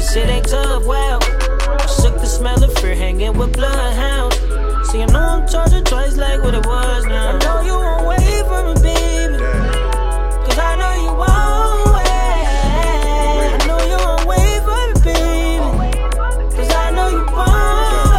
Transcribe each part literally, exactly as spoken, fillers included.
shit ain't tough, wow. I shook the smell of fear hanging with bloodhounds. See, I know I'm charging twice like what it was now. I know you won't wait for me, baby, cause I know you won't wait. I know you won't wait for me, baby, cause I know you won't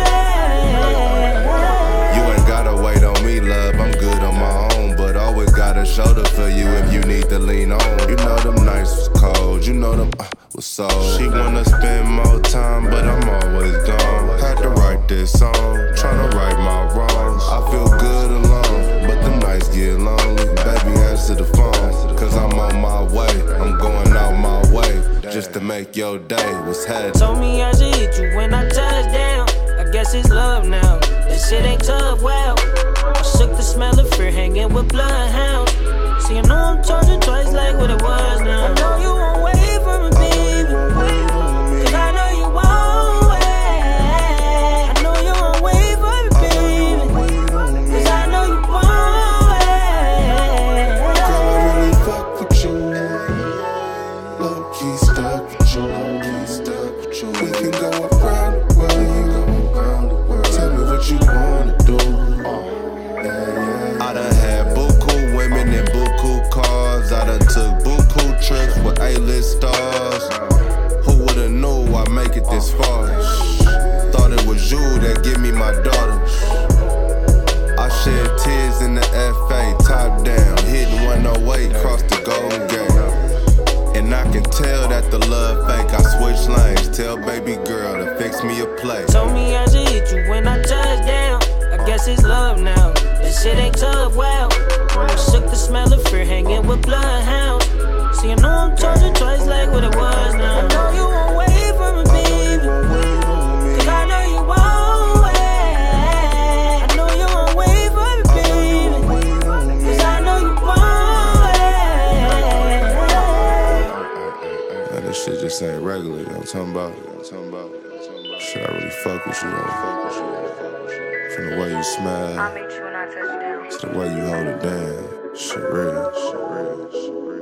wait. You ain't gotta wait on me, love, I'm good on my own. But always got a shoulder for you if you need to lean on. You know them nights was cold, you know them uh, was so. She wanna spend more time, but I'm always gone. Had to write this song, tryna right my wrongs. I feel good alone, but the nights get lonely. Baby, answer the phone, cause I'm on my way. I'm going out my way, just to make your day. What's happening? Told me I should hit you when I touch down. I guess it's love now, this shit ain't tough, wow. I shook the smell of fear hanging with bloodhounds. See, I know I'm charging twice like what it was now. I know you won't wait for me, baby, cause I know you won't wait. I know you won't wait for me, baby, cause I know you won't wait. Girl, I really fuck with you. Low-key stuck with you. Low-key stuck with you. We can go around the world. Tell me what you wanna do. I done had buku women and buku cars. I done took buku trips with A-list stars. Who would've knew I'd make it this far? Thought it was you that give me my daughters. I shed tears in the F A, top down, hitting one oh eight, cross the Golden Gate. And I can tell that the love fake. I switch lanes, tell baby girl to fix me a plate. Told me I should hit you when I touch down. I guess it's love now, this shit ain't tough, wow. I shook the smell of fear hanging with bloodhounds. See, I know I'm charging twice like what it was now. I know you won't wait for me, baby, cause I know you won't wait. I know you won't wait for me, baby, cause I know you won't wait. Now this shit just ain't regular, you know what I'm talking about? You know what I'm talking about? Shit, I really fuck with you, though. From the way you smile, I'll meet you when I touch down. to the way you hold it down. Shit real, shit real, shit real.